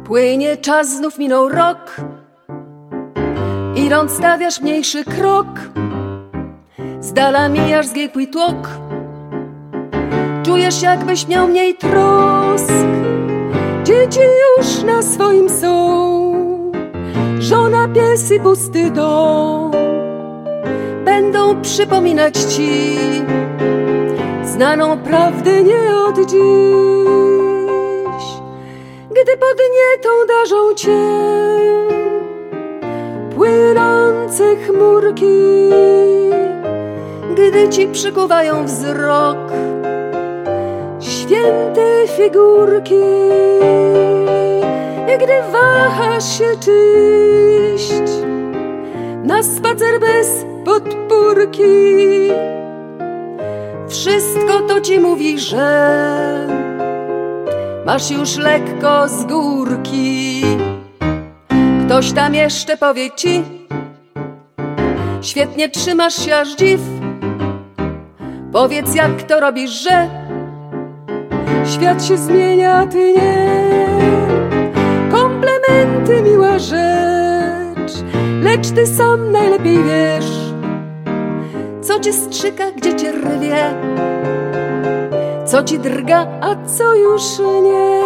Płynie czas, znów minął rok, idąc stawiasz mniejszy krok. Z dala mijasz zgiękły tłok, czujesz jakbyś miał mniej trosk. Dzieci już na swoim są, żona, pies i pusty dom. Będą przypominać ci znaną prawdę nie od dziś. Gdy podnietą darzą cię płynące chmurki, gdy ci przykuwają wzrok święte figurki, i gdy wahasz się czyść na spacer bez podpórki, wszystko to ci mówi, że masz już lekko z górki. Ktoś tam jeszcze powie ci, świetnie trzymasz się aż dziw. Powiedz, jak to robisz, że świat się zmienia, a ty nie. Komplementy, miła rzecz, lecz ty sam najlepiej wiesz, co cię strzyka, gdzie cię rwie, co ci drga, a co już nie.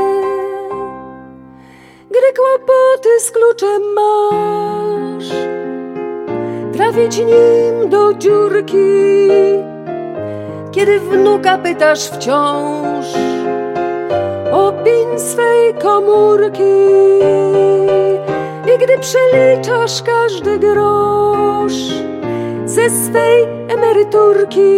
Gdy kłopoty z kluczem masz, trafić nim do dziurki, kiedy wnuka pytasz wciąż o PIN swej komórki, i gdy przeliczasz każdy grosz ze swej emeryturki,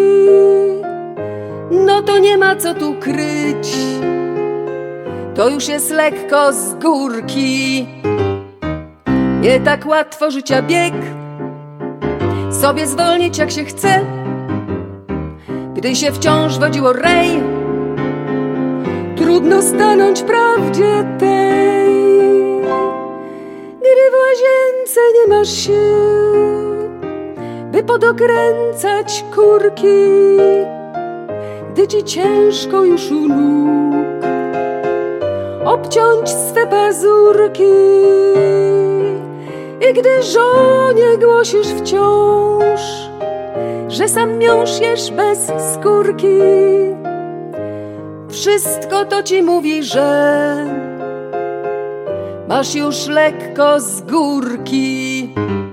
no to nie ma co tu kryć, to już jest lekko z górki. Nie tak łatwo życia bieg sobie zwolnić jak się chce, gdy się wciąż wodziło rej. Trudno stanąć prawdzie tej, gdy w łazience nie masz sił, by podokręcać kurki, gdy ci ciężko już u nóg obciąć swe pazurki, i gdy żonie głosisz wciąż, że sam miąższ jesz bez skórki, wszystko to ci mówi, że masz już lekko z górki.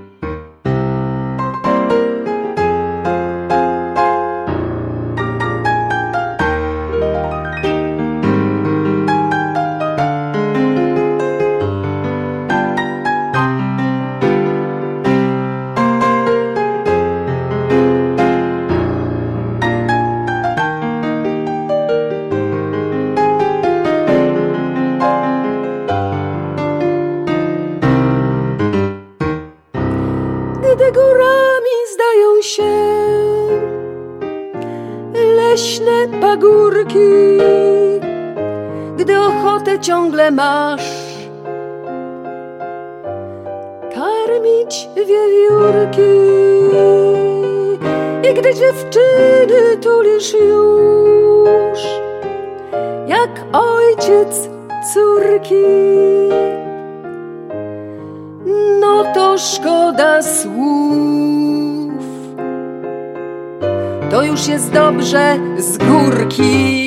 Gdy górami zdają się leśne pagórki, gdy ochotę ciągle masz karmić wiewiórki, i gdy dziewczyny tulisz już jak ojciec córki, no to szkoda słów, to już jest dobrze z górki.